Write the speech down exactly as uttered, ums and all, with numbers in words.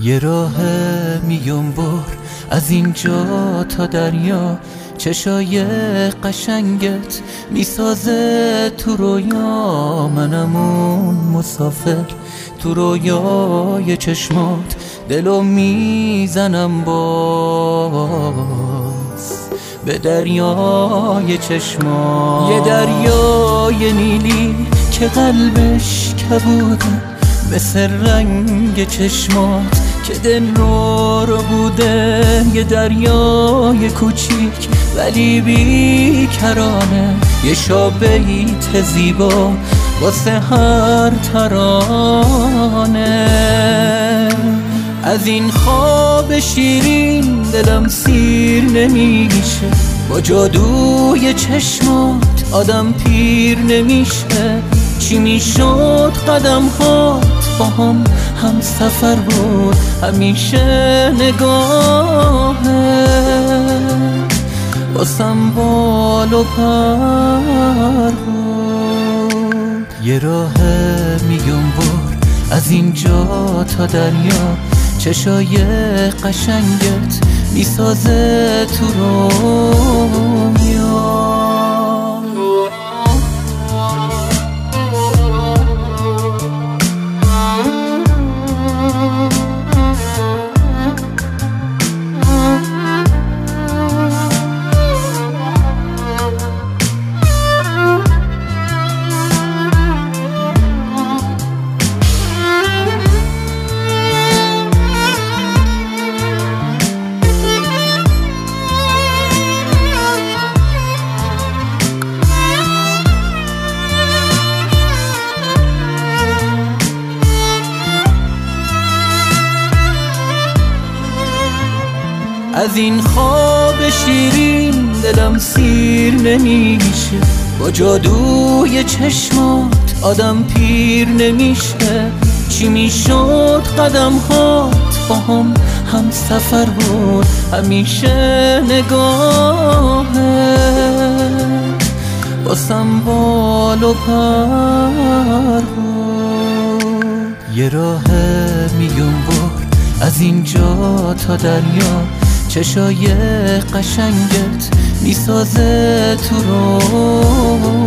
یه راه میون بر از اینجا تا دریا، چشای قشنگت میسازه تو رویا. منم اون مسافر تو رویای چشمات، دلو میزنم باز به دریای چشمات. یه دریای نیلی که قلبش کبوده، مثل رنگ چشمات که دل رو رو بوده. یه دریای کوچیک ولی بی کرانه، یه شابهیت زیبا واسه هر ترانه. از این خواب شیرین دلم سیر نمیشه، با جادوی چشمات آدم پیر نمیشه. چی میشد قدم هات با هم هم سفر بود، همیشه نگاهه باسم بال و پر بود. یه راه میون بر از اینجا تا دریا، چشای قشنگت میسازه تو رویا. از این خواب شیرین دلم سیر نمیشه، با جادوی چشمات آدم پیر نمیشه. چی میشد قدم هات با هم هم سفر بود، همیشه نگاهه باسم بال و پر بود. یه راه میون بر از اینجا تا دریا، چشای قشنگت میسازه تو رو